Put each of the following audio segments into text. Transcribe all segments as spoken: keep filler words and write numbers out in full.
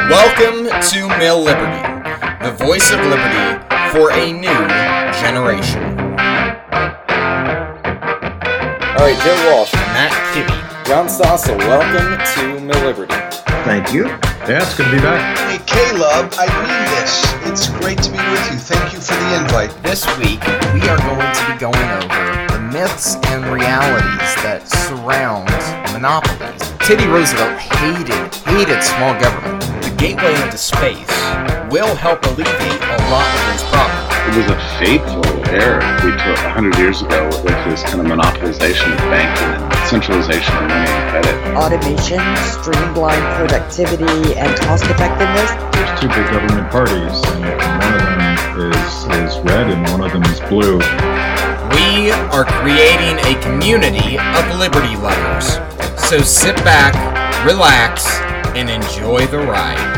Welcome to Mill Liberty, the voice of liberty for a new generation. All right, Joe Walsh, Matt Kibbe, John Stossel, welcome to Mill Liberty. Thank you. Yeah, it's good to be back. Hey, Caleb, I mean this. It's great to be with you. Thank you for the invite. This week, we are going to be going over the myths and realities that surround monopolies. Teddy Roosevelt hated, hated small government. The gateway into space will help alleviate a lot of those problems. It was a fateful error we took one hundred years ago with this kind of monopolization of banking and centralization of money and credit. Automation, streamlined productivity, and cost effectiveness. There's two big government parties, and one of them is, is red and one of them is blue. We are creating a community of liberty lovers. So sit back, relax, and enjoy the ride.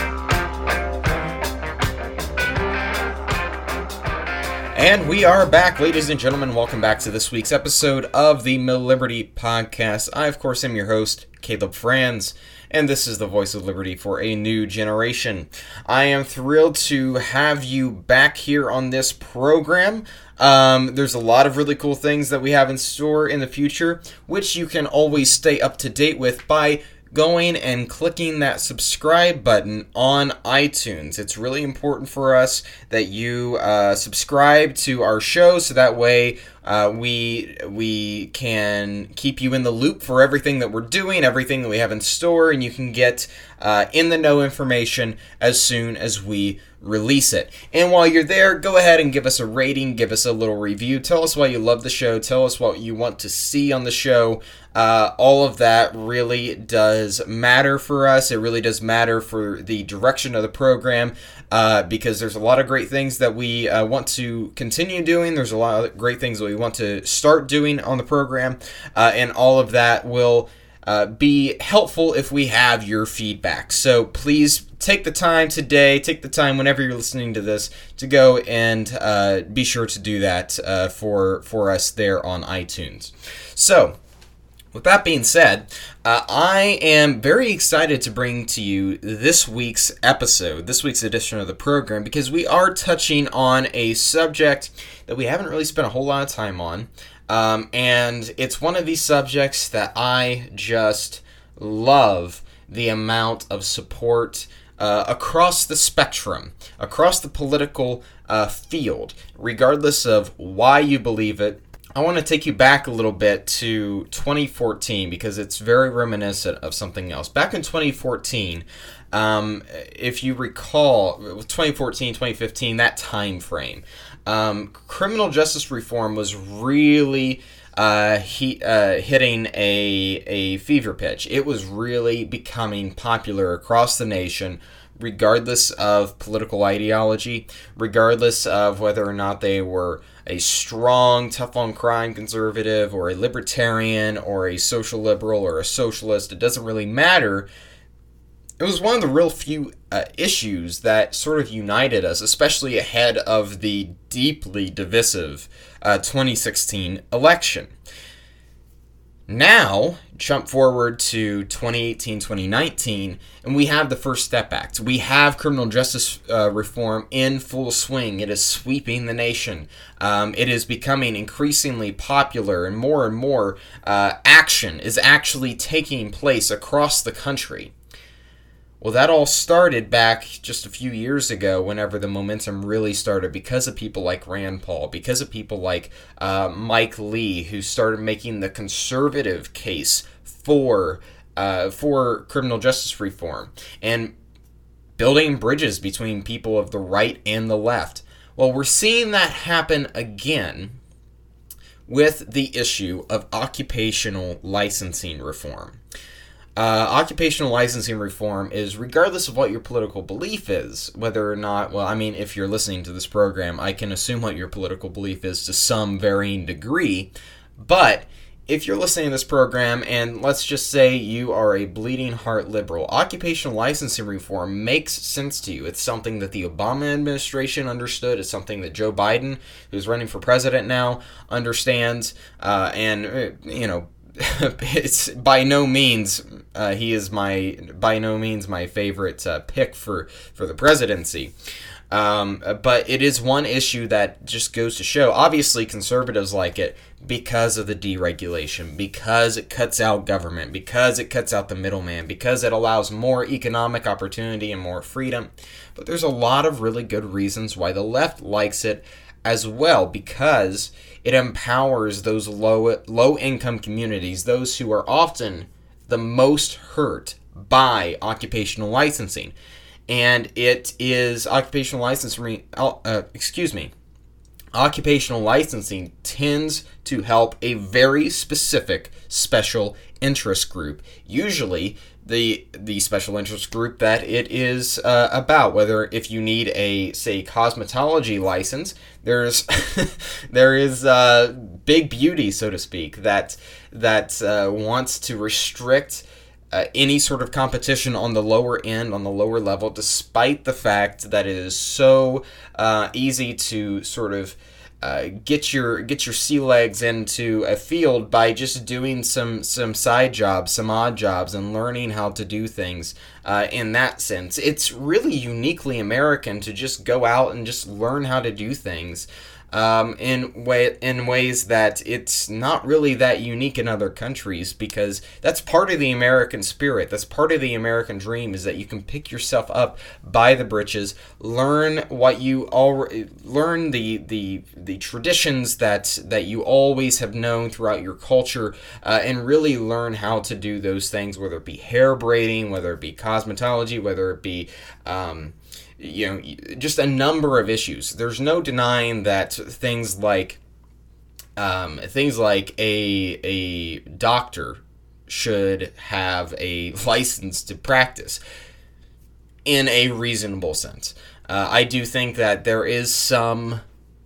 And we are back, ladies and gentlemen. Welcome back to this week's episode of the Mill Liberty Podcast. I, of course, am your host, Caleb Franz, and this is the voice of liberty for a new generation. I am thrilled to have you back here on this program. Um, there's a lot of really cool things that we have in store in the future, which you can always stay up to date with by going and clicking that subscribe button on iTunes. It's really important for us that you uh, subscribe to our show so that way uh, we we can keep you in the loop for everything that we're doing, everything that we have in store, and you can get uh, in the know information as soon as we release it. And while you're there, go ahead and give us a rating, give us a little review, tell us why you love the show, tell us what you want to see on the show. Uh, all of that really does matter for us. It really does matter for the direction of the program uh, because there's a lot of great things that we uh, want to continue doing. There's a lot of great things that we want to start doing on the program, uh, and all of that will uh, be helpful if we have your feedback. So please take the time today, take the time whenever you're listening to this to go and uh, be sure to do that uh, for, for us there on iTunes. So, with that being said, uh, I am very excited to bring to you this week's episode, this week's edition of the program, because we are touching on a subject that we haven't really spent a whole lot of time on, um, and it's one of these subjects that I just love the amount of support uh, across the spectrum, across the political uh, field, regardless of why you believe it. I want to take you back a little bit to twenty fourteen because it's very reminiscent of something else. Back in twenty fourteen, um, if you recall, twenty fourteen, twenty fifteen, that time frame, um, criminal justice reform was really uh, he, uh, hitting a, a fever pitch. It was really becoming popular across the nation, regardless of political ideology, regardless of whether or not they were a strong, tough-on-crime conservative or a libertarian or a social liberal or a socialist. It doesn't really matter. It was one of the real few uh, issues that sort of united us, especially ahead of the deeply divisive uh, twenty sixteen election. Now, jump forward to twenty eighteen, twenty nineteen, and we have the First Step Act. We have criminal justice uh, reform in full swing. It is sweeping the nation. Um, it is becoming increasingly popular, and more and more uh, action is actually taking place across the country. Well, that all started back just a few years ago whenever the momentum really started because of people like Rand Paul, because of people like uh, Mike Lee, who started making the conservative case for uh, for criminal justice reform and building bridges between people of the right and the left. Well, we're seeing that happen again with the issue of occupational licensing reform. Uh, occupational licensing reform is, regardless of what your political belief is, whether or not, well, I mean, if you're listening to this program, I can assume what your political belief is to some varying degree, but if you're listening to this program and let's just say you are a bleeding heart liberal, occupational licensing reform makes sense to you. It's something that the Obama administration understood. It's something that Joe Biden, who's running for president now, understands, uh, and, you know, it's by no means uh, he is my by no means my favorite uh, pick for for the presidency. Um, but it is one issue that just goes to show, obviously conservatives like it because of the deregulation, because it cuts out government, because it cuts out the middleman, because it allows more economic opportunity and more freedom. But there's a lot of really good reasons why the left likes it as well, because it empowers those low low income communities, those who are often the most hurt by occupational licensing. And it is occupational licensing, uh, excuse me, occupational licensing tends to help a very specific special interest group. Usually the the special interest group that it is uh, about, whether if you need a, say, cosmetology license, there's there is uh, Big Beauty, so to speak, that, that uh, wants to restrict Uh, any sort of competition on the lower end, on the lower level, despite the fact that it is so uh, easy to sort of uh, get your get your sea legs into a field by just doing some some side jobs, some odd jobs, and learning how to do things uh, in that sense. It's really uniquely American to just go out and just learn how to do things Um, in way in ways that it's not really that unique in other countries, because that's part of the American spirit. That's part of the American dream, is that you can pick yourself up by the britches, learn what you already learn the the the traditions that that you always have known throughout your culture, uh, and really learn how to do those things, whether it be hair braiding, whether it be cosmetology, whether it be um, you know, just a number of issues. There's no denying that things like um, things like a a doctor should have a license to practice in a reasonable sense. Uh, I do think that there is some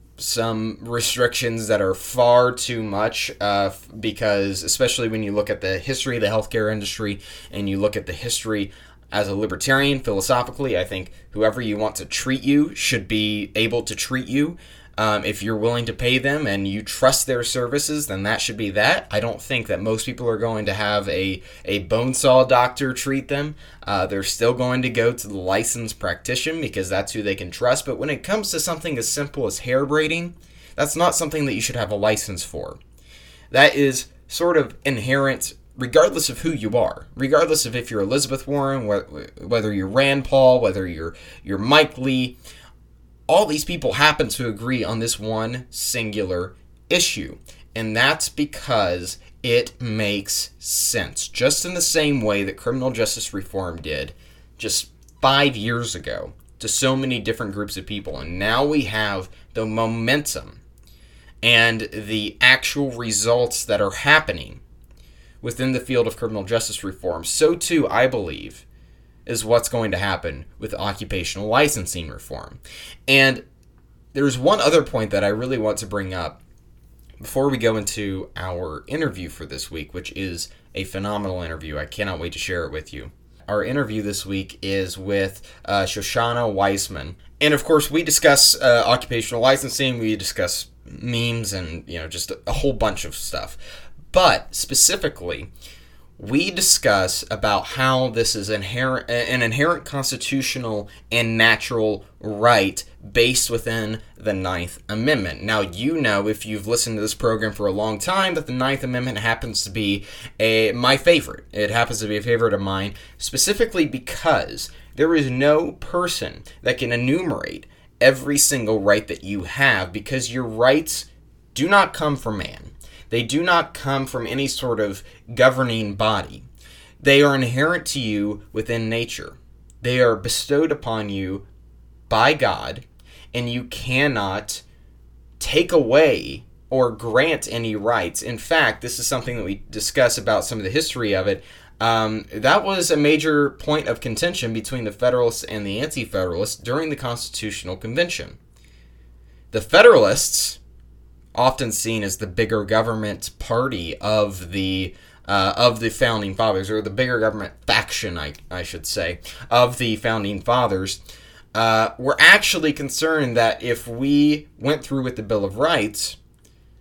some restrictions that are far too much, uh, because especially when you look at the history of the healthcare industry and you look at the history as a libertarian, philosophically, I think whoever you want to treat you should be able to treat you. Um, if you're willing to pay them and you trust their services, then that should be that. I don't think that most people are going to have a, a bone saw doctor treat them. Uh, they're still going to go to the licensed practitioner because that's who they can trust. But when it comes to something as simple as hair braiding, that's not something that you should have a license for. That is sort of inherent, regardless of who you are, regardless of if you're Elizabeth Warren, whether you're Rand Paul, whether you're you're Mike Lee. All these people happen to agree on this one singular issue, and that's because it makes sense. Just in the same way that criminal justice reform did just five years ago to so many different groups of people, and now we have the momentum and the actual results that are happening within the field of criminal justice reform. So too, I believe, is what's going to happen with occupational licensing reform. And there's one other point that I really want to bring up before we go into our interview for this week, which is a phenomenal interview. I cannot wait to share it with you. Our interview this week is with uh, Shoshana Weissman. And of course, we discuss uh, occupational licensing, we discuss memes, and you know, just a whole bunch of stuff. But specifically, we discuss about how this is inherent, an inherent constitutional and natural right based within the Ninth Amendment. Now, you know, if you've listened to this program for a long time, that the Ninth Amendment happens to be a my favorite. It happens to be a favorite of mine, specifically because there is no person that can enumerate every single right that you have, because your rights do not come from man. They do not come from any sort of governing body. They are inherent to you within nature. They are bestowed upon you by God, and you cannot take away or grant any rights. In fact, this is something that we discuss about some of the history of it. Um, that was a major point of contention between the Federalists and the Anti-Federalists during the Constitutional Convention. The Federalists, often seen as the bigger government party of the uh, of the Founding Fathers, or the bigger government faction, I, I should say, of the Founding Fathers, uh, were actually concerned that if we went through with the Bill of Rights,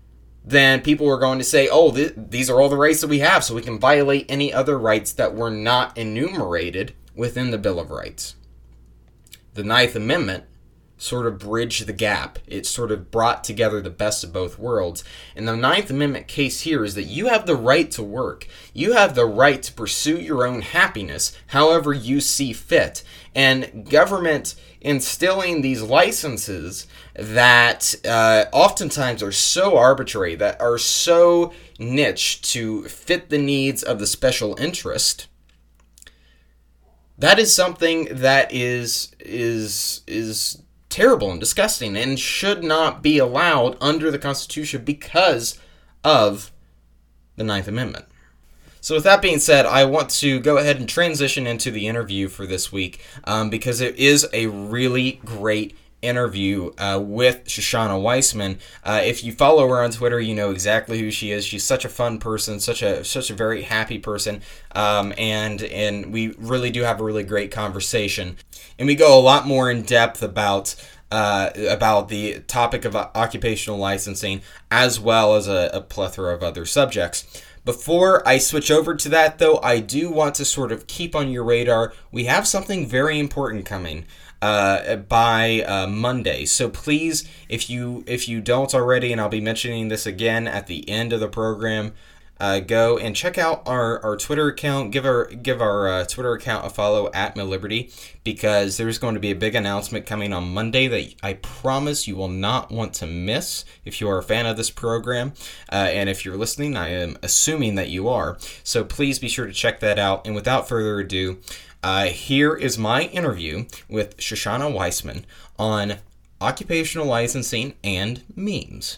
then people are going to say, oh, th- these are all the rights that we have, so we can violate any other rights that were not enumerated within the Bill of Rights. The Ninth Amendment sort of bridged the gap. It sort of brought together the best of both worlds. And the Ninth Amendment case here is that you have the right to work. You have the right to pursue your own happiness however you see fit. And government instilling these licenses that uh, oftentimes are so arbitrary, that are so niche to fit the needs of the special interest, that is something that is is is terrible and disgusting and should not be allowed under the Constitution because of the Ninth Amendment. So with that being said, I want to go ahead and transition into the interview for this week um, because it is a really great interview uh, with Shoshana Weissman. Uh, if you follow her on Twitter, you know exactly who she is. She's such a fun person, such a such a very happy person, um, and and we really do have a really great conversation. And we go a lot more in depth about uh, about the topic of occupational licensing, as well as a, a plethora of other subjects. Before I switch over to that, though, I do want to sort of keep on your radar. We have something very important coming uh, by uh, Monday. So please, if you if you don't already, and I'll be mentioning this again at the end of the program, Uh, go and check out our, our Twitter account. Give our give our uh, Twitter account a follow at MilLiberty, because there's going to be a big announcement coming on Monday that I promise you will not want to miss if you are a fan of this program. Uh, and if you're listening, I am assuming that you are. So please be sure to check that out. And without further ado, uh, here is my interview with Shoshana Weissman on occupational licensing and memes.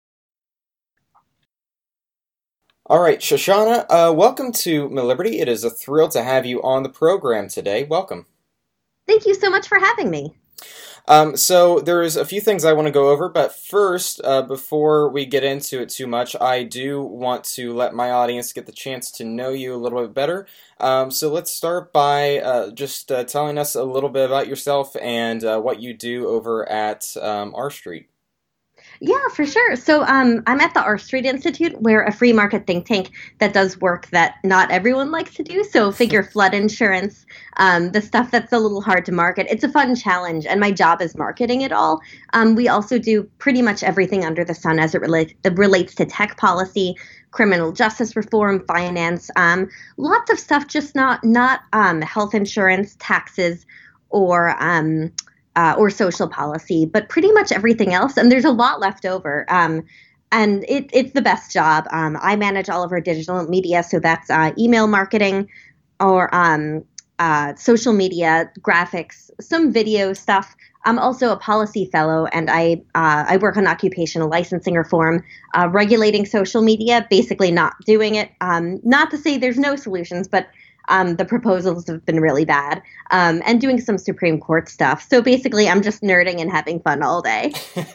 All right, Shoshana, uh, welcome to MilLiberty. It is a thrill to have you on the program today. Welcome. Thank you so much for having me. Um, so there's a few things I want to go over, but first, uh, before we get into it too much, I do want to let my audience get the chance to know you a little bit better. Um, so let's start by uh, just uh, telling us a little bit about yourself and uh, what you do over at um, R Street. Yeah, for sure. So um, I'm at the R Street Institute. We're a free market think tank that does work that not everyone likes to do. So figure flood insurance, um, the stuff that's a little hard to market. It's a fun challenge, and my job is marketing it all. Um, we also do pretty much everything under the sun as it relates, it relates to tech policy, criminal justice reform, finance, um, lots of stuff, just not, not um, health insurance, taxes, or um Uh, or social policy, but pretty much everything else. And there's a lot left over. Um, and it, it's the best job. Um, I manage all of our digital media. So that's uh, email marketing or um, uh, social media, graphics, some video stuff. I'm also a policy fellow, and I uh, I work on occupational licensing reform, uh, regulating social media, basically not doing it. Um, not to say there's no solutions, but Um, the proposals have been really bad, um, and doing some Supreme Court stuff. So basically, I'm just nerding and having fun all day.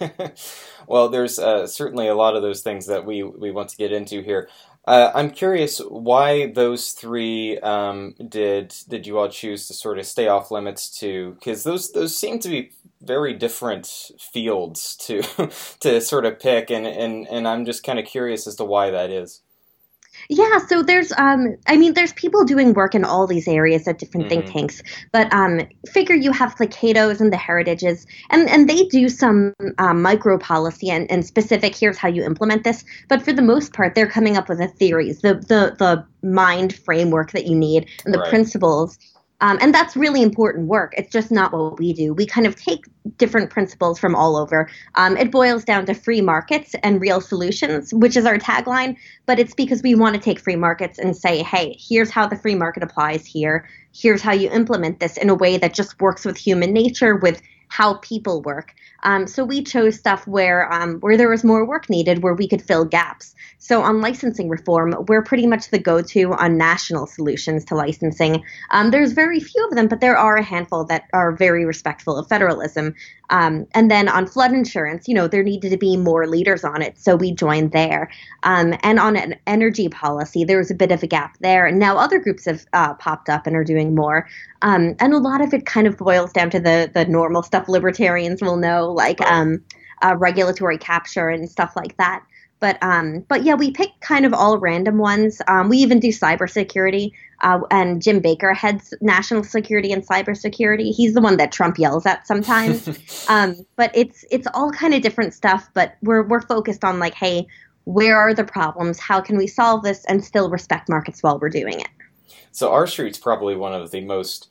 Well, there's uh, certainly a lot of those things that we, we want to get into here. Uh, I'm curious why those three um, did did you all choose to sort of stay off limits to? Because those those seem to be very different fields to to sort of pick, and, and, and I'm just kind of curious as to why that is. Yeah, so there's, um, I mean, there's people doing work in all these areas at different Mm-hmm. think tanks, but um, figure you have the Cato's and the Heritages, and, and they do some um, micro policy and, and specific, here's how you implement this, but for the most part, they're coming up with the theories, the, the, the mind framework that you need, and the Right. principles. Um, and that's really important work. It's just not what we do. We kind of take different principles from all over. Um, it boils down to free markets and real solutions, which is our tagline. But it's because we want to take free markets and say, hey, here's how the free market applies here. Here's how you implement this in a way that just works with human nature, with how people work. Um, so we chose stuff where um, where there was more work needed, where we could fill gaps. So on licensing reform, we're pretty much the go-to on national solutions to licensing. Um, there's very few of them, but there are a handful that are very respectful of federalism. Um, and then on flood insurance, you know, there needed to be more leaders on it, so we joined there. Um, and on an energy policy, there was a bit of a gap there. And now other groups have uh, popped up and are doing more. Um, and a lot of it kind of boils down to the the normal stuff libertarians will know, like um, uh, regulatory capture and stuff like that. But um, but yeah, we pick kind of all random ones. Um, we even do cybersecurity, uh, and Jim Baker heads national security and cybersecurity. He's the one that Trump yells at sometimes. um, but it's it's all kind of different stuff. But we're we're focused on like, hey, where are the problems? How can we solve this and still respect markets while we're doing it? So R Street's probably one of the most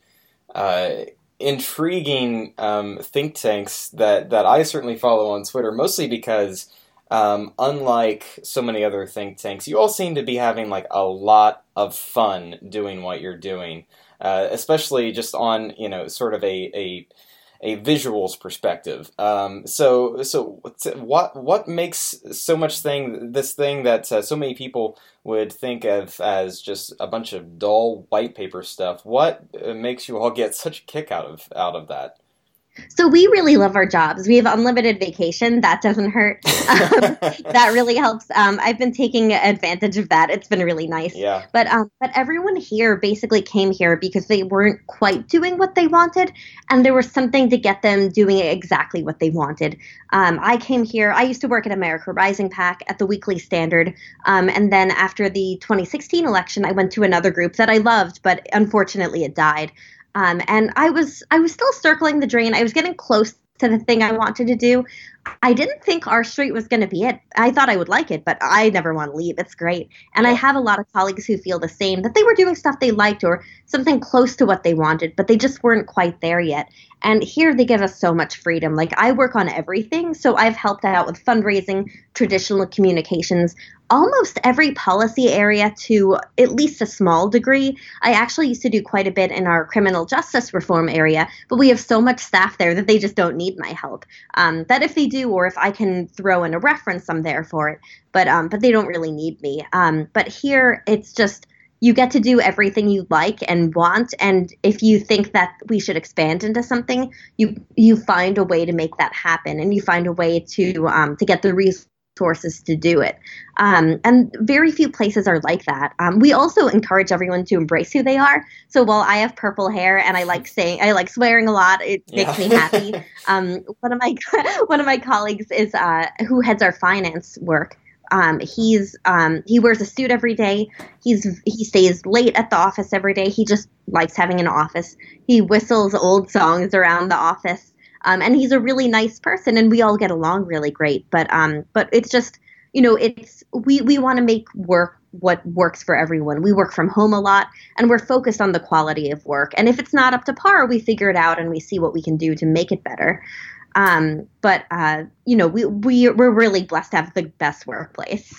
uh, intriguing um, think tanks that, that I certainly follow on Twitter, mostly because um, unlike so many other think tanks, you all seem to be having like a lot of fun doing what you're doing, uh, especially just on, you know, sort of a, a a visuals perspective. Um, so, so what what makes so much thing this thing that uh, so many people would think of as just a bunch of dull white paper stuff? What uh, makes you all get such a kick out of out of that? So we really love our jobs. We have unlimited vacation. That doesn't hurt. Um, that really helps. Um, I've been taking advantage of that. It's been really nice. Yeah. But um, but everyone here basically came here because they weren't quite doing what they wanted, and there was something to get them doing exactly what they wanted. Um, I came here. I used to work at America Rising PAC at the Weekly Standard, um, and then after the twenty sixteen election, I went to another group that I loved, but unfortunately it died. Um, and I was I was still circling the drain. I was getting close to the thing I wanted to do. I didn't think R Street was going to be it. I thought I would like it, but I never want to leave. It's great. And I have a lot of colleagues who feel the same, that they were doing stuff they liked or something close to what they wanted, but they just weren't quite there yet. And here they give us so much freedom. Like, I work on everything. So I've helped out with fundraising, traditional communications, almost every policy area to at least a small degree. I actually used to do quite a bit in our criminal justice reform area, but we have so much staff there that they just don't need my help. Um, that if they do, or if I can throw in a reference, I'm there for it. But um, but they don't really need me. Um, but here it's just, you get to do everything you like and want, and if you think that we should expand into something, you you find a way to make that happen, and you find a way to um, to get the resources to do it. Um, and very few places are like that. Um, we also encourage everyone to embrace who they are. So while I have purple hair and I like saying, I like swearing a lot, it makes yeah. me happy. Um, one of my one of my colleagues is uh, who heads our finance work. Um, he's um, he wears a suit every day. He's he stays late at the office every day. He just likes having an office. He whistles old songs around the office, um, and he's a really nice person. And we all get along really great. But um, but it's just, you know, it's we we want to make work what works for everyone. We work from home a lot, and we're focused on the quality of work. And if it's not up to par, we figure it out and we see what we can do to make it better. Um, but, uh, you know, we, we, we're really blessed to have the best workplace.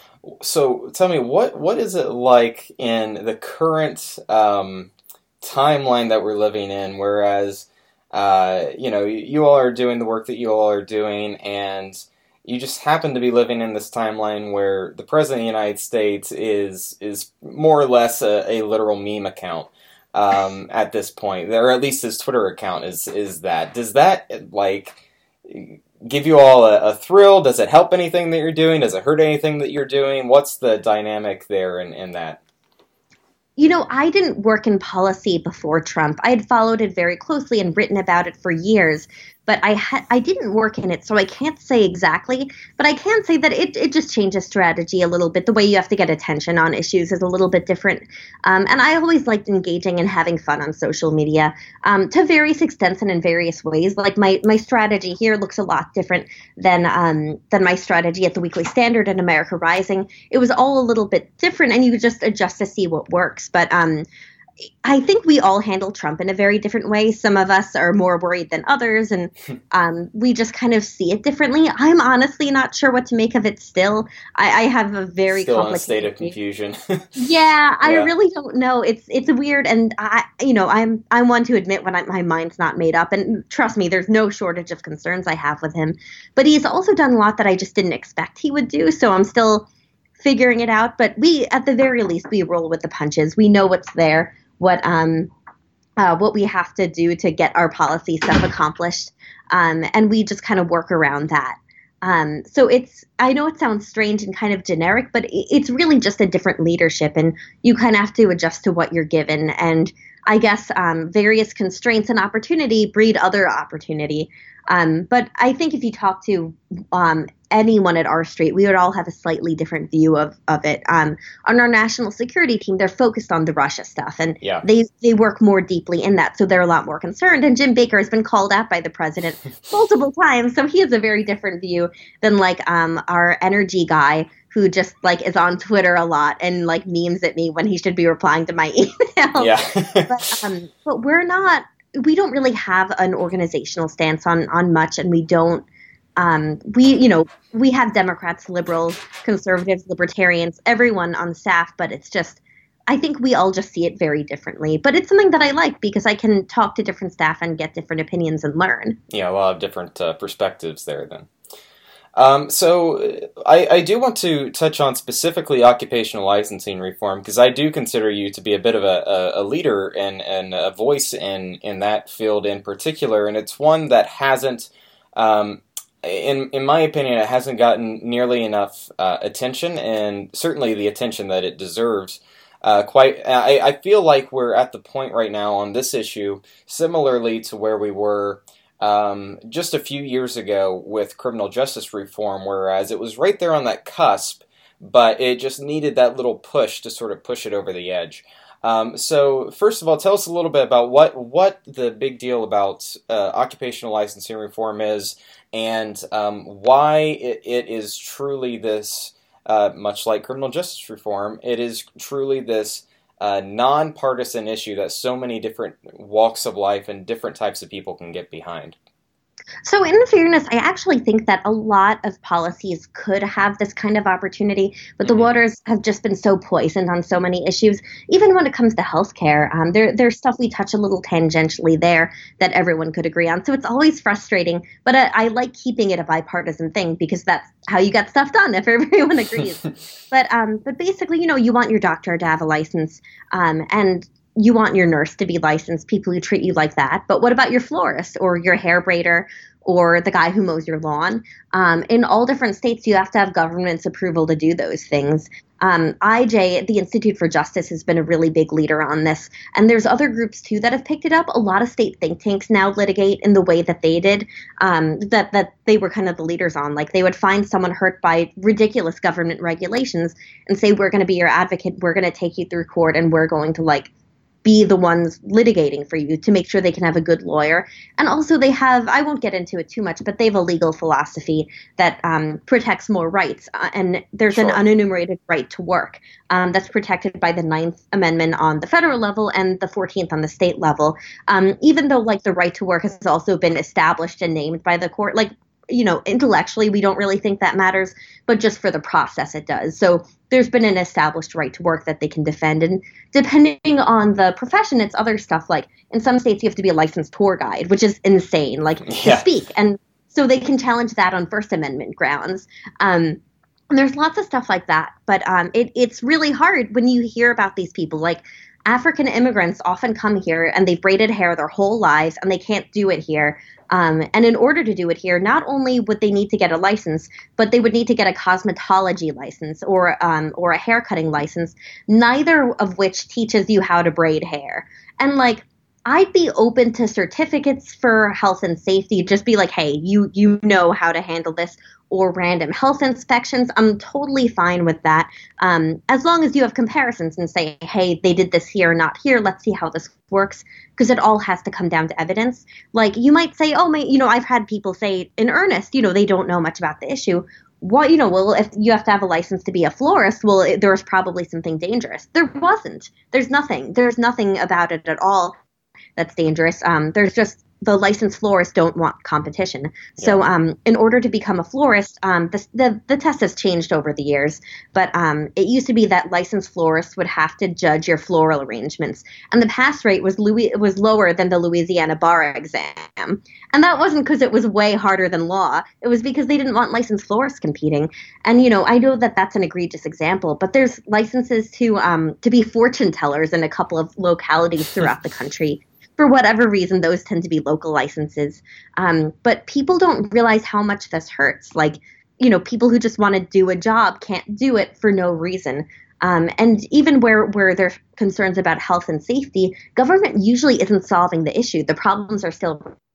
So tell me, what, what is it like in the current, um, timeline that we're living in? Whereas, uh, you know, you all are doing the work that you all are doing, and you just happen to be living in this timeline where the President of the United States is, is more or less a, a literal meme account. Um, at this point, or at least his Twitter account is is that. Does that, like, give you all a, a thrill? Does it help anything that you're doing? Does it hurt anything that you're doing? What's the dynamic there in, in that? You know, I didn't work in policy before Trump. I had followed it very closely and written about it for years, but I ha- I didn't work in it, so I can't say exactly. But I can say that it, it just changes strategy a little bit. The way you have to get attention on issues is a little bit different. Um, and I always liked engaging and having fun on social media um, to various extents and in various ways. Like my, my strategy here looks a lot different than um, than my strategy at the Weekly Standard and America Rising. It was all a little bit different, and you just adjust to see what works. But um, I think we all handle Trump in a very different way. Some of us are more worried than others, and um, we just kind of see it differently. I'm honestly not sure what to make of it still. I, I have a very still complicated in a state of confusion. yeah, I yeah. really don't know. It's it's weird, and I, you know, I'm I'm one to admit when I, my mind's not made up. And trust me, there's no shortage of concerns I have with him. But he's also done a lot that I just didn't expect he would do. So I'm still figuring it out. But we, at the very least, we roll with the punches. We know what's there. What um uh, what we have to do to get our policy stuff accomplished, um, and we just kind of work around that. Um, so it's I know it sounds strange and kind of generic, but it's really just a different leadership, and you kind of have to adjust to what you're given. And I guess um, various constraints and opportunity breed other opportunity. Um, but I think if you talk to um, anyone at R Street, we would all have a slightly different view of, of it. Um, on our national security team, they're focused on the Russia stuff, and yeah. they they work more deeply in that, so they're a lot more concerned. And Jim Baker has been called out by the president multiple times, so he has a very different view than like um, our energy guy, who just like is on Twitter a lot and like memes at me when he should be replying to my email. Yeah. but, um, but we're not. We don't really have an organizational stance on on much, and we don't. Um, we, you know, we have Democrats, liberals, conservatives, libertarians, everyone on staff, but it's just, I think we all just see it very differently. But it's something that I like because I can talk to different staff and get different opinions and learn. Yeah, a lot of different uh, perspectives there then. Um, so I, I do want to touch on specifically occupational licensing reform, because I do consider you to be a bit of a, a, a leader and, and a voice in, in that field in particular, and it's one that hasn't um, In in my opinion, it hasn't gotten nearly enough uh, attention, and certainly the attention that it deserves. Uh, quite, I, I feel like we're at the point right now on this issue, similarly to where we were um, just a few years ago with criminal justice reform, whereas it was right there on that cusp, but it just needed that little push to sort of push it over the edge. Um, so, first of all, tell us a little bit about what, what the big deal about uh, occupational licensing reform is, and um, why it, it is truly this, uh, much like criminal justice reform, it is truly this uh, nonpartisan issue that so many different walks of life and different types of people can get behind. So in fairness, I actually think that a lot of policies could have this kind of opportunity, but the mm-hmm. waters have just been so poisoned on so many issues. Even when it comes to healthcare, um, there, there's stuff we touch a little tangentially there that everyone could agree on. So it's always frustrating, but I, I like keeping it a bipartisan thing because that's how you get stuff done if everyone agrees. but um, but basically, you know, you want your doctor to have a license, um, and you want your nurse to be licensed, people who treat you like that. But what about your florist or your hair braider or the guy who mows your lawn? Um, in all different states, you have to have government's approval to do those things. Um, I J, the Institute for Justice, has been a really big leader on this. And there's other groups, too, that have picked it up. A lot of state think tanks now litigate in the way that they did, um, that, that they were kind of the leaders on. Like, they would find someone hurt by ridiculous government regulations and say, we're going to be your advocate, we're going to take you through court, and we're going to, like, be the ones litigating for you to make sure they can have a good lawyer. And also they have, I won't get into it too much, but they have a legal philosophy that um, protects more rights. Uh, and there's sure. an unenumerated right to work um, that's protected by the Ninth Amendment on the federal level and the fourteenth on the state level. Um, even though like the right to work has also been established and named by the court, like, you know, intellectually, we don't really think that matters, but just for the process, it does. So there's been an established right to work that they can defend. And depending on the profession, it's other stuff. Like in some states, you have to be a licensed tour guide, which is insane, like yeah. to speak. And so they can challenge that on First Amendment grounds. Um, and there's lots of stuff like that. But um, it, it's really hard when you hear about these people. Like African immigrants often come here and they've braided hair their whole lives and they can't do it here. Um, and in order to do it here, not only would they need to get a license, but they would need to get a cosmetology license or um, or a haircutting license, neither of which teaches you how to braid hair. And like, I'd be open to certificates for health and safety. Just be like, hey, you you know how to handle this, or random health inspections. I'm totally fine with that. Um, as long as you have comparisons and say, hey, they did this here, not here. Let's see how this works. Because it all has to come down to evidence. Like you might say, oh, my, you know, I've had people say in earnest, you know, they don't know much about the issue. What, you know, well, if you have to have a license to be a florist, well, it, there was probably something dangerous. There wasn't. There's nothing. There's nothing about it at all that's dangerous. Um, there's just the licensed florists don't want competition. Yeah. So um, in order to become a florist, um, the, the the test has changed over the years. But um, it used to be that licensed florists would have to judge your floral arrangements. And the pass rate was Louis, was lower than the Louisiana bar exam. And that wasn't because it was way harder than law. It was because they didn't want licensed florists competing. And, you know, I know that that's an egregious example, but there's licenses to um, to be fortune tellers in a couple of localities throughout the country. For whatever reason, those tend to be local licenses. Um, but people don't realize how much this hurts. Like, you know, people who just want to do a job can't do it for no reason. Um, and even where, where there's concerns about health and safety, government usually isn't solving the issue. The problems are still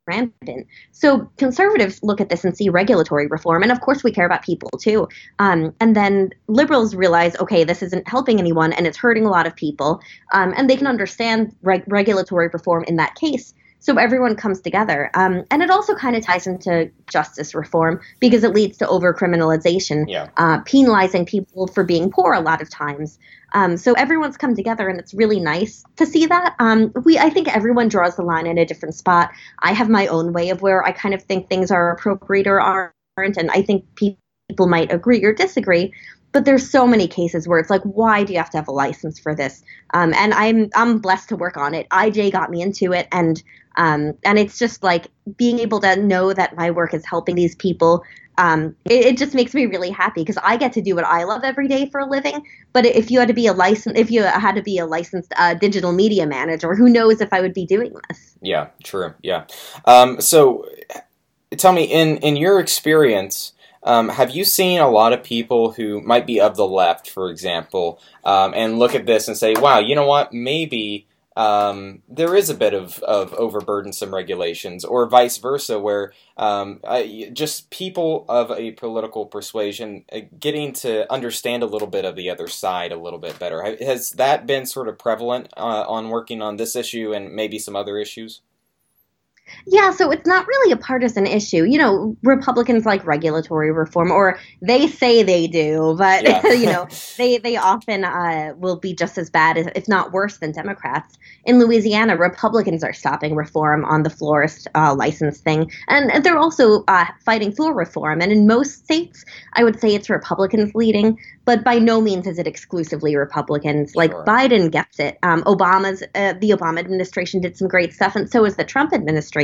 rampant. So conservatives look at this and see regulatory reform, and of course we care about people too. Um, and then liberals realize, okay, this isn't helping anyone and it's hurting a lot of people, um, and they can understand reg- regulatory reform in that case. So everyone comes together. Um, and it also kind of ties into justice reform because it leads to overcriminalization, Yeah. uh, penalizing people for being poor a lot of times. Um, so everyone's come together, and it's really nice to see that. Um, we, I think everyone draws the line in a different spot. I have my own way of where I kind of think things are appropriate or aren't, and I think people might agree or disagree. But there's so many cases where it's like, why do you have to have a license for this? Um, and I'm I'm blessed to work on it. I J got me into it, and um, and it's just like being able to know that my work is helping these people. Um, it, it just makes me really happy because I get to do what I love every day for a living. But if you had to be a license, if you had to be a licensed uh, digital media manager, who knows if I would be doing this? Yeah, true. Yeah. Um, so tell me, in in your experience, Um, have you seen a lot of people who might be of the left, for example, um, and look at this and say, wow, you know what, maybe um, there is a bit of, of overburdensome regulations, or vice versa, where um, I, just people of a political persuasion uh, getting to understand a little bit of the other side a little bit better? Has that been sort of prevalent uh, on working on this issue and maybe some other issues? Yeah, so it's not really a partisan issue. You know, Republicans like regulatory reform, or they say they do, but Yeah. you know, they they often uh, will be just as bad, if not worse, than Democrats. In Louisiana, Republicans are stopping reform on the florist uh, license thing, and they're also uh, fighting floor reform. And in most states, I would say it's Republicans leading, but by no means is it exclusively Republicans. Like Sure. Biden gets it. Um, Obama's uh, the Obama administration did some great stuff, and so is the Trump administration.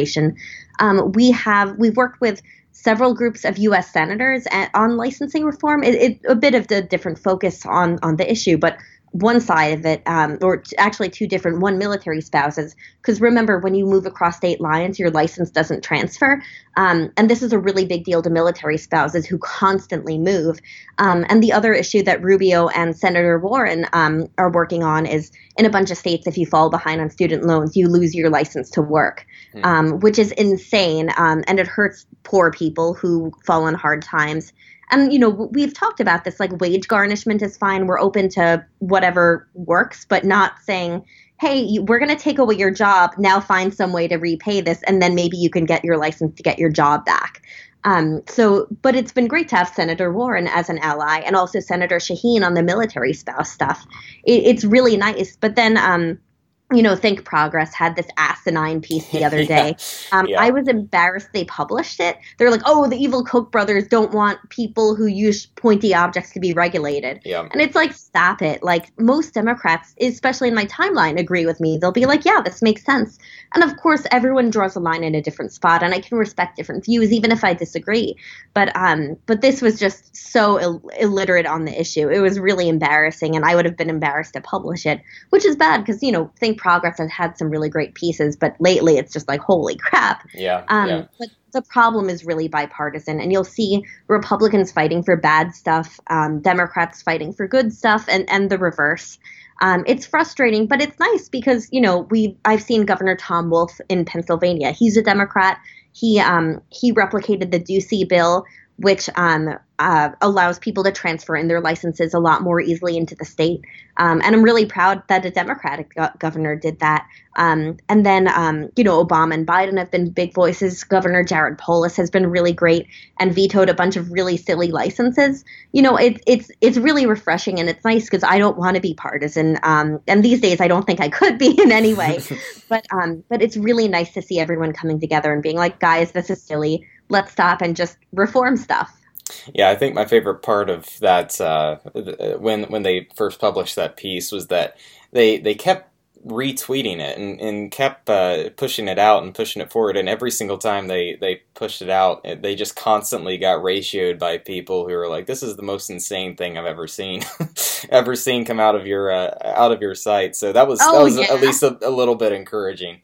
Um, we have we've worked with several groups of U S senators at, on licensing reform. It, it a bit of the different focus on on the issue, but one side of it, um, or t- actually two different, one military spouses, because remember, when you move across state lines, your license doesn't transfer. Um, and this is a really big deal to military spouses who constantly move. Um, and the other issue that Rubio and Senator Warren um, are working on is in a bunch of states, if you fall behind on student loans, you lose your license to work, Hmm. um, which is insane. Um, and it hurts poor people who fall on hard times. And, you know, we've talked about this, like wage garnishment is fine. We're open to whatever works, but not saying, hey, you- we're going to take away your job. Now find some way to repay this. And then maybe you can get your license to get your job back. Um, so, but it's been great to have Senator Warren as an ally, and also Senator Shaheen on the military spouse stuff. It, it's really nice. But then, um, you know, Think Progress had this asinine piece the other day. Yeah. Um, Yeah. I was embarrassed they published it. They're like, oh, the evil Koch brothers don't want people who use pointy objects to be regulated. Yeah. And it's like, stop it. Like, most Democrats, especially in my timeline, agree with me. They'll be like, yeah, this makes sense. And of course, everyone draws a line in a different spot, and I can respect different views, even if I disagree. But um, but this was just so Ill- illiterate on the issue. It was really embarrassing, and I would have been embarrassed to publish it, which is bad because, you know, Think Progress has had some really great pieces, but lately it's just like, holy crap. Yeah. Um, yeah. But the problem is really bipartisan, and you'll see Republicans fighting for bad stuff, um, Democrats fighting for good stuff, and, and the reverse. Um, it's frustrating, but it's nice because, you know, we I've seen Governor Tom Wolf in Pennsylvania. He's a Democrat. He um, he replicated the Ducey bill, which um, uh, allows people to transfer in their licenses a lot more easily into the state. Um, and I'm really proud that a Democratic go- governor did that. Um, and then, um, you know, Obama and Biden have been big voices. Governor Jared Polis has been really great and vetoed a bunch of really silly licenses. You know, it's it's it's really refreshing, and it's nice because I don't want to be partisan. Um, and these days, I don't think I could be in any way. but um, but it's really nice to see everyone coming together and being like, guys, this is silly. Let's stop and just reform stuff. Yeah, I think my favorite part of that uh, when when they first published that piece was that they they kept retweeting it and, and kept uh, pushing it out and pushing it forward, and every single time they, they pushed it out, they just constantly got ratioed by people who were like, "This is the most insane thing I've ever seen, ever seen come out of your uh, out of your site." So that was Oh, that was yeah. at least a, a little bit encouraging.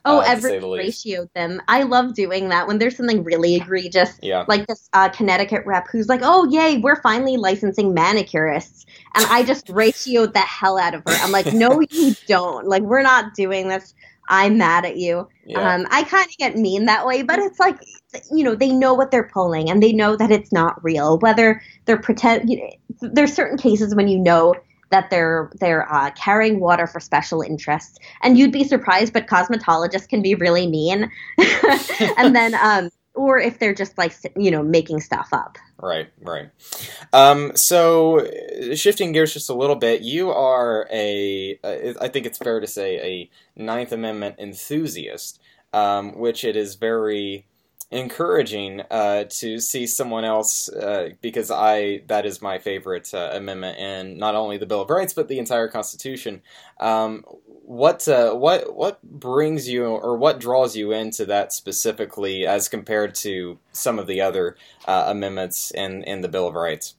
Oh, uh, to say everyone the least. ratioed them. I love doing that when there's something really egregious. Yeah. Like this uh, Connecticut rep who's like, oh, yay, we're finally licensing manicurists. And I just ratioed the hell out of her. I'm like, no, you don't. Like, we're not doing this. I'm mad at you. Yeah. Um, I kind of get mean that way, but it's like, you know, they know what they're pulling and they know that it's not real. Whether they're pretend, you know, there's certain cases when you know that they're they're uh, carrying water for special interests, and you'd be surprised, but cosmetologists can be really mean. And then, um, or if they're just like you know making stuff up. Right, right. Um, so uh, shifting gears just a little bit, you are a, uh, I think it's fair to say, a Ninth Amendment enthusiast, um, which it is very encouraging uh, to see someone else, uh, because I that is my favorite uh, amendment in not only the Bill of Rights but the entire Constitution. Um, what uh, what what brings you or what draws you into that specifically as compared to some of the other uh, amendments in in the Bill of Rights?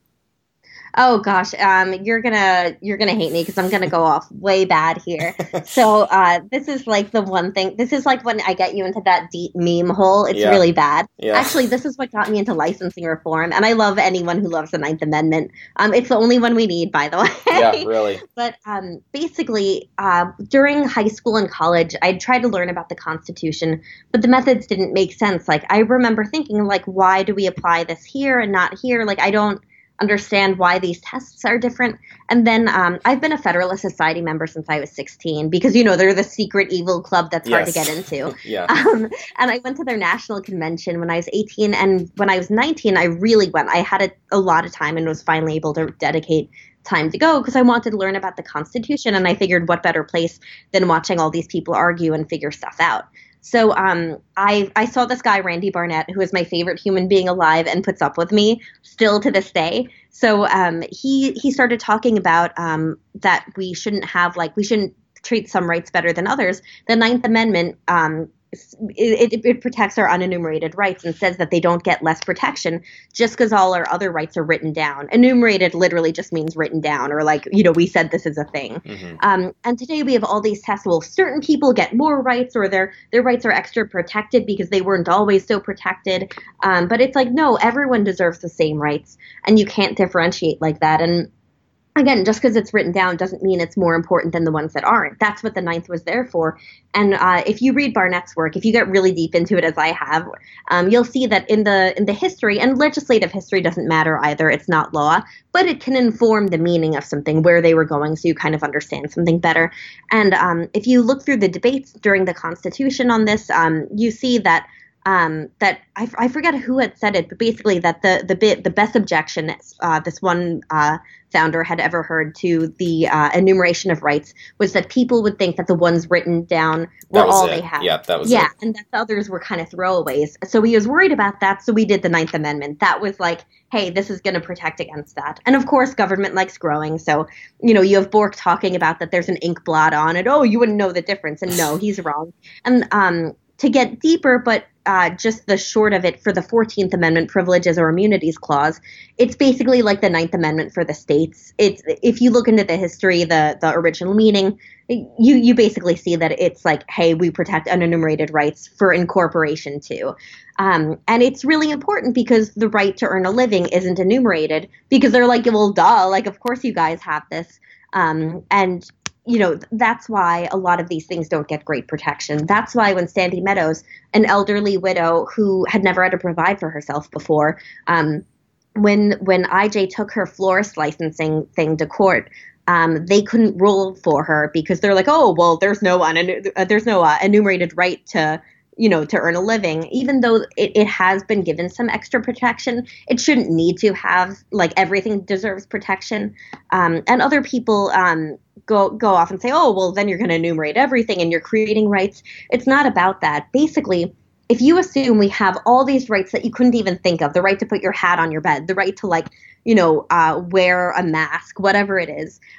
Oh gosh, um, you're gonna you're gonna hate me because I'm gonna go off way bad here. So uh, this is like the one thing. This is like when I get you into that deep meme hole. It's Yeah. really bad. Yeah. Actually, this is what got me into licensing reform, and I love anyone who loves the Ninth Amendment. Um, it's the only one we need, by the way. Yeah, really. But um, basically, uh, during high school and college, I'd tried to learn about the Constitution, but the methods didn't make sense. Like I remember thinking, like, why do we apply this here and not here? Like I don't understand why these tests are different. And then um, I've been a Federalist Society member since I was sixteen because, you know, they're the secret evil club that's hard to Yes. get into. Yeah. Um, and I went to their national convention when I was eighteen. And when I was nineteen, I really went. I had a, a lot of time and was finally able to dedicate time to go because I wanted to learn about the Constitution. And I figured what better place than watching all these people argue and figure stuff out. So um, I I saw this guy, Randy Barnett, who is my favorite human being alive and puts up with me still to this day. So um, he he started talking about um, that we shouldn't have like we shouldn't treat some rights better than others. The Ninth Amendment um, it, it, it protects our unenumerated rights and says that they don't get less protection just because all our other rights are written down. Enumerated literally just means written down, or like, you know, we said this is a thing. Mm-hmm. Um, and today we have all these tests. Well, certain people get more rights, or their their rights are extra protected because they weren't always so protected. Um, but it's like, no, everyone deserves the same rights, and you can't differentiate like that. And again, just because it's written down doesn't mean it's more important than the ones that aren't. That's what the Ninth was there for. And uh, if you read Barnett's work, if you get really deep into it, as I have, um, you'll see that in the in the history, and legislative history doesn't matter either. It's not law, but it can inform the meaning of something, where they were going, so you kind of understand something better. And um, if you look through the debates during the Constitution on this, um, you see that. Um, that I, I forget who had said it, but basically that the the bit the best objection uh, this one uh, founder had ever heard to the uh, enumeration of rights was that people would think that the ones written down were That was all it. they had. Yeah, that was yeah, it. and that the others were kind of throwaways. So he was worried about that. So we did the Ninth Amendment. That was like, hey, this is going to protect against that. And of course, government likes growing. So you know, you have Bork talking about that there's an ink blot on it. Oh, you wouldn't know the difference. And no, he's wrong. And um, to get deeper, but Uh, just the short of it for the fourteenth Amendment privileges or immunities clause, it's basically like the Ninth Amendment for the states. It's if you look into the history, the the original meaning, you you basically see that it's like, hey, we protect unenumerated rights for incorporation too. Um, and it's really important because the right to earn a living isn't enumerated because they're like, well, duh, like, of course you guys have this. Um, and you know, that's why a lot of these things don't get great protection. That's why when Sandy Meadows, an elderly widow who had never had to provide for herself before, um, when when I J took her florist licensing thing to court, um, they couldn't rule for her because they're like, oh, well, there's no un- uh, there's no uh, enumerated right to, you know, to earn a living. Even though it, it has been given some extra protection, it shouldn't need to have, like, everything deserves protection. Um, and other people um, go go off and say, oh, well, then you're going to enumerate everything and you're creating rights. It's not about that. Basically, if you assume we have all these rights that you couldn't even think of, the right to put your hat on your bed, the right to, like, you know, uh, wear a mask, whatever it is,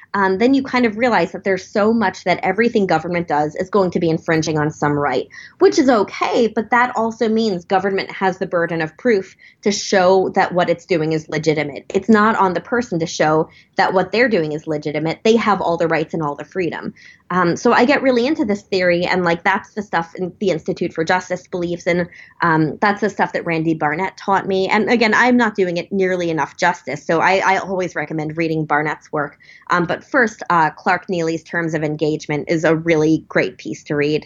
um, then you kind of realize that there's so much that everything government does is going to be infringing on some right, which is okay, but that also means government has the burden of proof to show that what it's doing is legitimate. It's not on the person to show that what they're doing is legitimate. They have all the rights and all the freedom. Um, so I get really into this theory, and like that's the stuff in the Institute for Justice believes in. Um, that's the stuff that Randy Barnett taught me. And again, I'm not doing it nearly enough justice, so I, I always recommend reading Barnett's work. Um, but first, uh, Clark Neely's Terms of Engagement is a really great piece to read.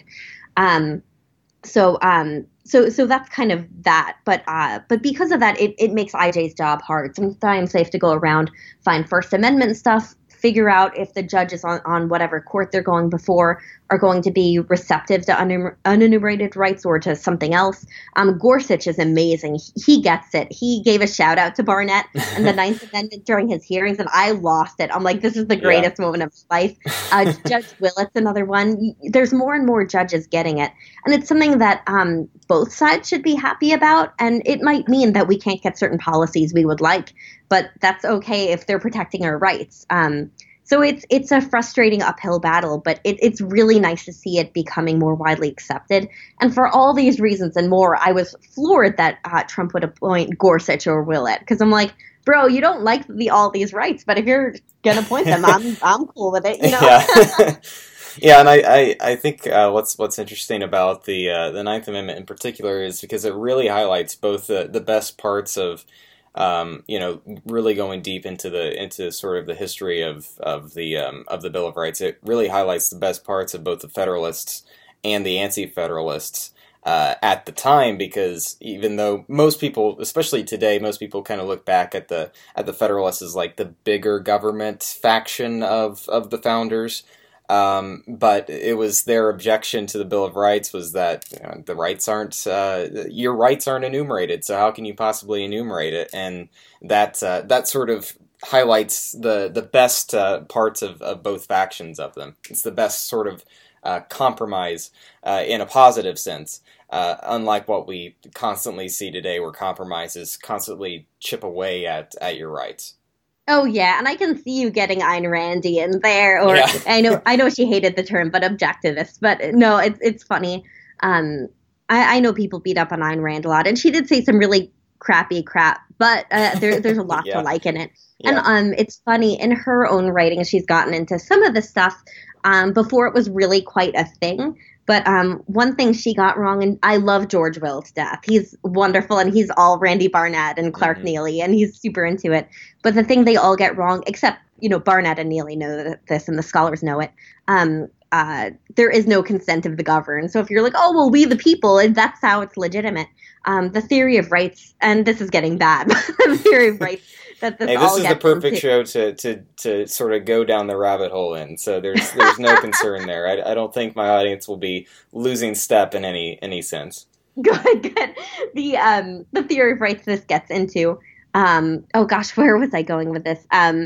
Um, so um, so so that's kind of that. But uh, but because of that, it, it makes I J's job hard. Sometimes they have to go around, find First Amendment stuff, figure out if the judges on, on whatever court they're going before are going to be receptive to unum- unenumerated rights or to something else. Um, Gorsuch is amazing. He gets it. He gave a shout out to Barnett and the Ninth Amendment during his hearings, and I lost it. I'm like, this is the greatest yeah. moment of my life. Uh, Judge Willett's another one. There's more and more judges getting it. And it's something that um, both sides should be happy about. And it might mean that we can't get certain policies we would like, but that's okay if they're protecting our rights. Um, so it's it's a frustrating uphill battle, but it, it's really nice to see it becoming more widely accepted. And for all these reasons and more, I was floored that uh, Trump would appoint Gorsuch or Willett, because I'm like, bro, you don't like the all these rights, but if you're gonna appoint them, I'm I'm cool with it. You know? Yeah. Yeah, and I, I, I think uh, what's what's interesting about the uh, the Ninth Amendment in particular is because it really highlights both the, the best parts of Um, you know, really going deep into the into sort of the history of of the um, of the Bill of Rights. It really highlights the best parts of both the Federalists and the Anti-Federalists uh, at the time, because even though most people, especially today, most people kind of look back at the at the Federalists as like the bigger government faction of of the founders. Um, but it was their objection to the Bill of Rights was that you know, the rights aren't, uh, your rights aren't enumerated, so how can you possibly enumerate it? And that uh, that sort of highlights the, the best uh, parts of, of both factions of them. It's the best sort of uh, compromise uh, in a positive sense, uh, unlike what we constantly see today, where compromises constantly chip away at, at your rights. Oh yeah, and I can see you getting Ayn Randy in there, or Yeah. I know I know she hated the term, but objectivist. But no, it's it's funny. Um, I, I know people beat up on Ayn Rand a lot, and she did say some really crappy crap, but uh, there there's a lot Yeah. to like in it. Yeah. And um, it's funny, in her own writing, she's gotten into some of the stuff um, before it was really quite a thing. But um, one thing she got wrong, and I love George Will to death. He's wonderful, and he's all Randy Barnett and Clark Mm-hmm. Neily, and he's super into it. But the thing they all get wrong, except, you know, Barnett and Neely know this, and the scholars know it, um, uh, there is no consent of the governed. So if you're like, oh, well, we the people, and that's how it's legitimate. Um, the theory of rights, and this is getting bad, but the theory of rights that this Hey, all this is the gets perfect into. show to, to, to sort of go down the rabbit hole in. So there's there's no concern there. I, I don't think my audience will be losing step in any any sense. Good, good. The um the theory of rights this gets into. Um oh gosh, where was I going with this? Um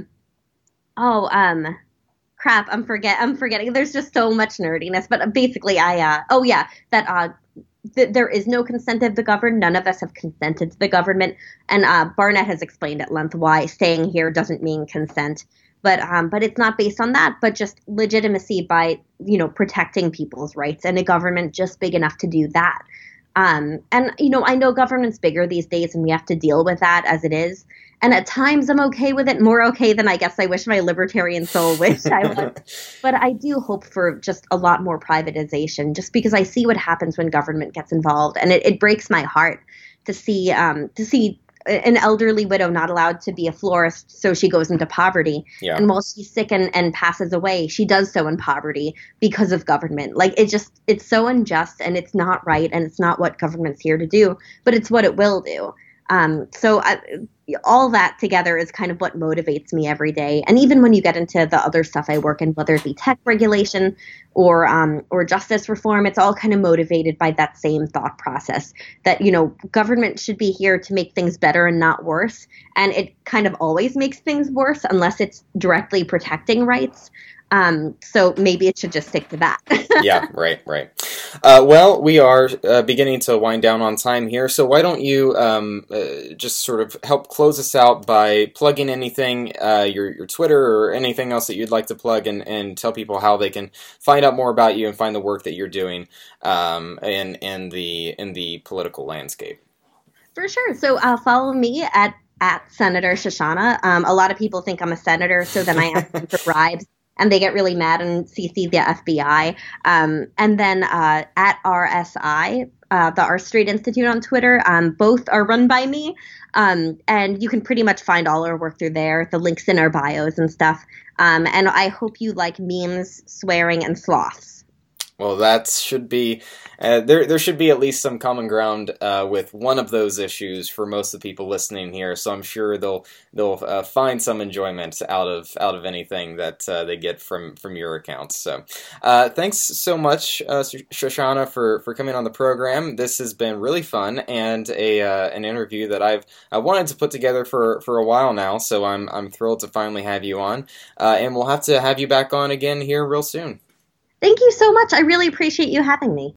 oh um crap, I'm forget I'm forgetting. There's just so much nerdiness, but basically I uh oh yeah, that uh th- there is no consent of the governed. None of us have consented to the government, and uh Barnett has explained at length why staying here doesn't mean consent. But um, but it's not based on that, but just legitimacy by, you know, protecting people's rights, and a government just big enough to do that. Um, and, you know, I know government's bigger these days, and we have to deal with that as it is. And at times I'm okay with it, more okay than I guess I wish my libertarian soul wished I was. But I do hope for just a lot more privatization, just because I see what happens when government gets involved. And it, it breaks my heart to see um, to see an elderly widow not allowed to be a florist, so she goes into poverty. Yeah. And while she's sick and, and passes away, she does so in poverty because of government. Like, it just, it's so unjust, and it's not right, and it's not what government's here to do, but it's what it will do. Um, so I, all that together is kind of what motivates me every day. And even when you get into the other stuff I work in, whether it be tech regulation or um, or justice reform, it's all kind of motivated by that same thought process that, you know, government should be here to make things better and not worse. And it kind of always makes things worse unless it's directly protecting rights. Um, so maybe it should just stick to that. Yeah, right, right. Uh, well, we are uh, beginning to wind down on time here, so why don't you um, uh, just sort of help close us out by plugging anything, uh, your your Twitter or anything else that you'd like to plug, and, and tell people how they can find out more about you and find the work that you're doing um, in in the in the political landscape. For sure. So uh, follow me at at Senator Shoshana. Um, a lot of people think I'm a senator, so then I ask them for bribes. And they get really mad and C C the F B I. Um, and then uh, at R S I, uh, the R Street Institute on Twitter, um, both are run by me. Um, and you can pretty much find all our work through there, the links in our bios and stuff. Um, and I hope you like memes, swearing, and sloths. Well, that should be, uh, there There should be at least some common ground uh, with one of those issues for most of the people listening here, so I'm sure they'll they'll uh, find some enjoyment out of out of anything that uh, they get from, from your accounts. So uh, thanks so much, uh, Shoshana, for, for coming on the program. This has been really fun, and a uh, an interview that I've I wanted to put together for, for a while now, so I'm, I'm thrilled to finally have you on, uh, and we'll have to have you back on again here real soon. Thank you so much. I really appreciate you having me.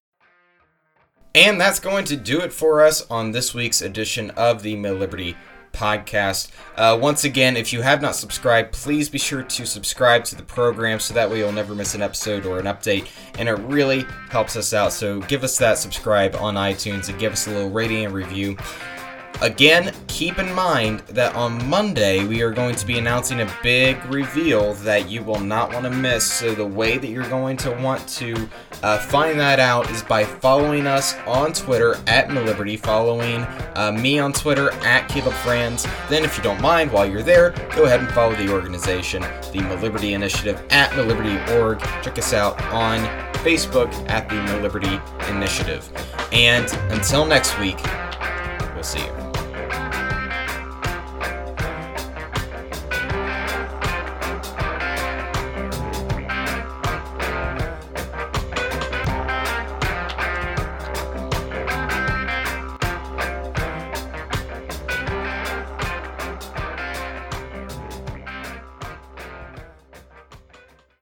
And that's going to do it for us on this week's edition of the MilLiberty podcast. Uh, once again, if you have not subscribed, please be sure to subscribe to the program so that way you'll never miss an episode or an update, and it really helps us out. So give us that subscribe on iTunes and give us a little rating and review. Again, keep in mind that on Monday we are going to be announcing a big reveal that you will not want to miss. So the way that you're going to want to uh, find that out is by following us on Twitter at MilLiberty, following uh, me on Twitter at Caleb Franz. Then if you don't mind, while you're there, go ahead and follow the organization, the MilLiberty Initiative at MilLiberty dot org. Check us out on Facebook at the MilLiberty Initiative. And until next week, we'll see you.